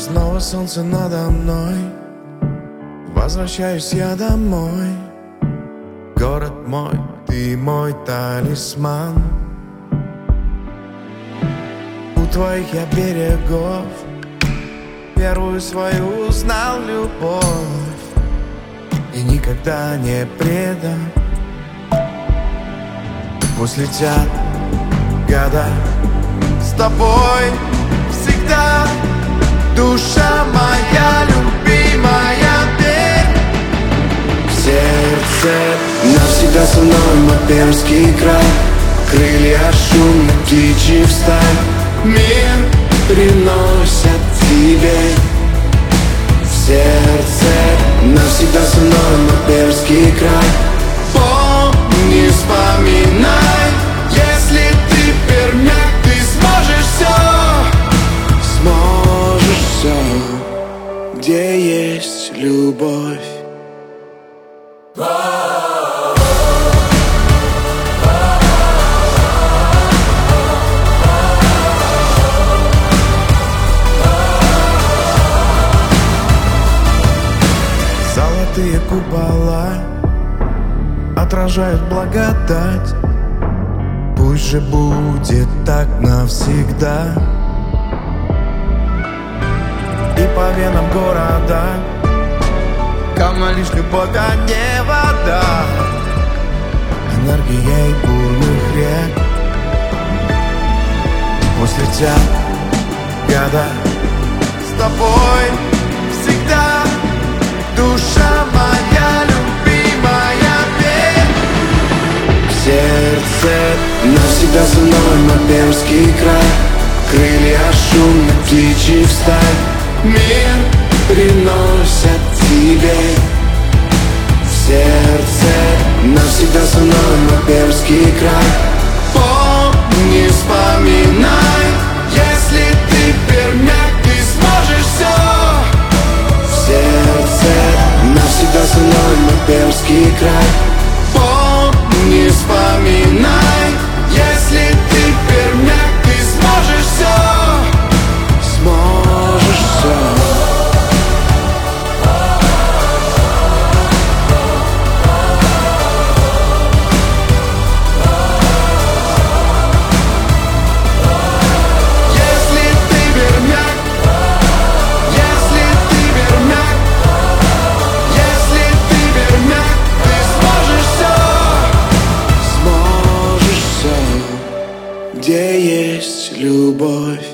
Снова солнце надо мной, возвращаюсь я домой. Город мой, ты мой талисман. У твоих я берегов первую свою узнал любовь и никогда не предам. Пусть летят года, с тобой всегда. Душа моя любимая, верь. В сердце навсегда со мной мой Пермский край. Крылья шумных птичьих стай мир приносят тебе. В сердце навсегда со мной мой Пермский край. Помни, вспоминай, если ты пермяк, ты сможешь все. Сможешь все, где есть любовь. Золотые купола отражают благодать. Пусть же будет так навсегда. И по венам города кама лишь любовь, а не вода. Энергия и бурных рек. Пусть летят года, с тобой всегда. Душа моя любимая, верь. В сердце навсегда со мной мой Пермский край. Крылья шумных птичьих стай мир приносят тебе. В сердце навсегда со мной мой Пермский край. Помни, вспоминай, если ты пермяк, ты сможешь все. В сердце навсегда со мной мой Пермский край. Помни, вспоминай, если ты пермяк, ты сможешь все. Сможешь все. Где есть любовь.